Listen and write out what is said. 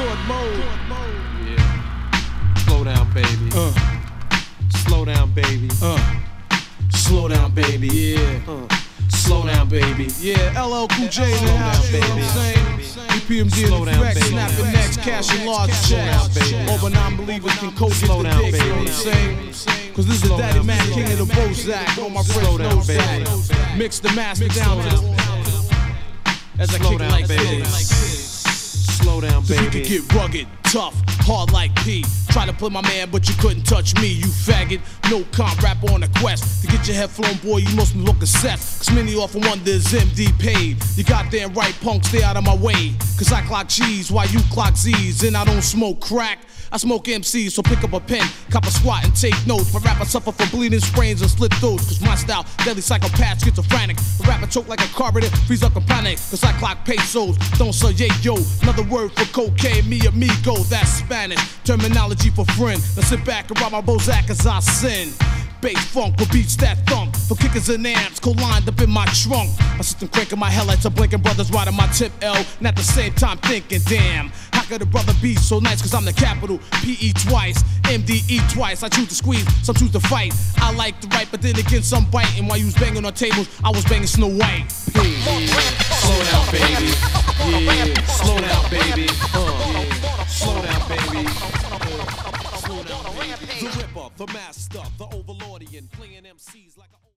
Record mode. Yeah. Slow down, baby. Slow down, baby. Slow down, baby. Yeah. Slow down, baby. Yeah, LL Cool J in the house, you know what I'm saying? EPMD Slow in down, effect, baby. snapping necks, cashing large checks. All but non-believers can coach Slow the down, dick, you know baby. what I'm saying? Cause this is the Daddy Man King of the Bozak. All my Slow friends down, know baby. that. Mix the master down as I Slow kick it down, like baby. this. Slow down, So you baby. could get rugged, tough, hard like P. Try to play my man, but you couldn't touch me, you faggot. No comp rap on a quest. To get your head flown, boy, you must look a set. Cause many often wonder is MD paid. You goddamn right, punk, stay out of my way. Cause I clock cheese while you clock Z's. And I don't smoke crack. I smoke MCs, so pick up a pen, cop a squat and take notes. For rap, I suffer from bleeding sprains and slit throats. Cause my style, deadly psychopath, schizophrenic. For rap, I choke like a carburetor, freeze up and panic. Cause I clock pesos, don't say yeah, yo. Another word for cocaine, mi amigo, that's Spanish. Terminology for friend. Now sit back and rob my Bozak as I sin. Bass funk with beats that thump. For kickers and amps, co-lined up in my trunk. My system cranking my headlights, are blinking brothers riding my tip L. And at the same time thinking, damn, how could a brother be so nice? Cause I'm the capital, P-E twice, M-D-E twice. I choose to squeeze, some choose to fight. I like to write, but then again some bite. And while you was banging on tables, I was banging Snow White. Slow down, baby. Yeah. Slow down, baby. Yeah. Slow down, baby. Slow down, baby. The Ripper, the Master, the Overlordian, playing MCs like a